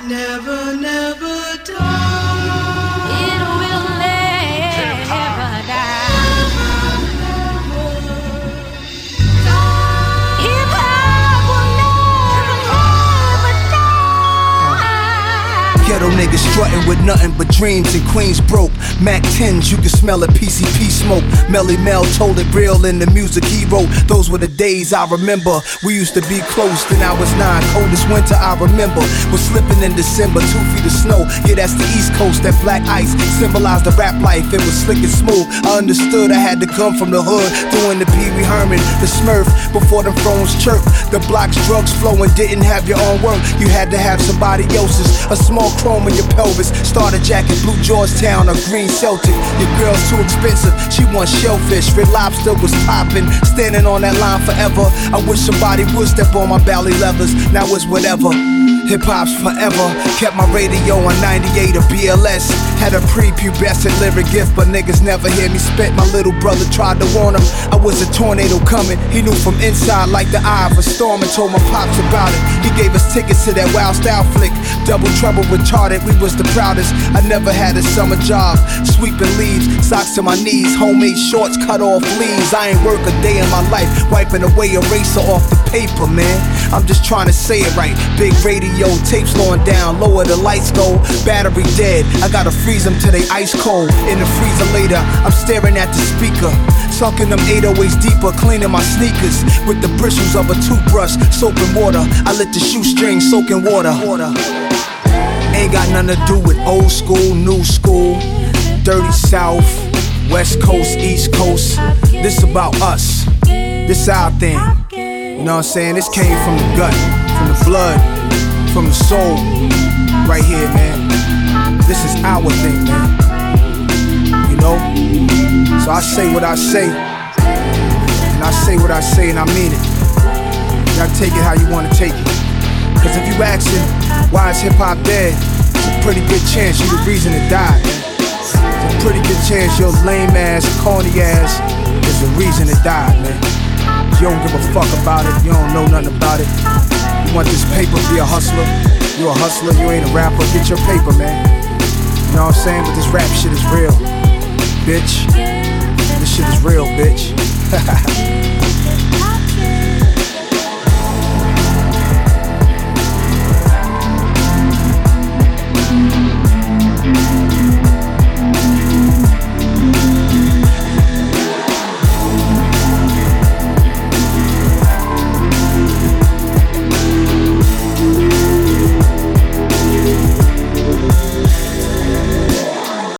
never, never die. It will never die. Hip-hop will never, never die. Ghetto niggas strutting with nothing but dreams and Queens broke. Mac 10s, you can smell it, PCP smoke. Melly Mel told it real in the music he wrote. Those were the days I remember. We used to be close, then I was 9. Coldest winter I remember was slipping in December, 2 feet of snow. Yeah, that's the East Coast. That black ice symbolized the rap life. It was slick and smooth. I understood I had to come from the hood, doing the Pee Wee Herman, the Smurf, before the phones chirp. The blocks, drugs flowing, didn't have your own work. You had to have somebody else's. A small chrome in your pelvis. Starter jacket, blue Georgetown, or green Celtic. Your girl's too expensive, she wants shellfish. Red Lobster was popping, standing on that line forever. I wish somebody would step on my belly levers. Now it's whatever. Hip-hop's forever. Kept my radio on 98 or BLS. Had a prepubescent lyric gift, but niggas never hear me spit. My little brother tried to warn him I was a tornado coming. He knew from inside like the eye of a storm and told my pops about it. He gave us tickets to that Wild Style flick. Double Trouble retarded, we was the proudest. I never had a summer job. Sweeping leaves, socks to my knees, homemade shorts, cut off leaves. I ain't work a day in my life, wiping away eraser off the paper, man. I'm just trying to say it right. Big radio, tape slowing down, lower the lights go. Battery dead, I gotta freeze them till they ice cold. In the freezer later, I'm staring at the speaker. Sunk in them 808s deeper, cleaning my sneakers with the bristles of a toothbrush, soap and water. I let the shoestring soak in water. Ain't got nothing to do with old school, new school, dirty South, West Coast, East Coast. This about us, this our thing. You know what I'm saying? This came from the gut, from the blood, from the soul. Right here, man. This is our thing, man. You know? So I say what I say, and I say what I say, and I mean it. You gotta take it how you wanna take it. Cause if you asking why is hip-hop dead, it's a pretty good chance you the reason it died. It's a pretty good chance your lame ass, corny ass is the reason it died, man. You don't give a fuck about it, you don't know nothing about it. You want this paper, be a hustler. You a hustler, you ain't a rapper, get your paper, man. You know what I'm saying? But this rap shit is real, bitch. This shit is real, bitch.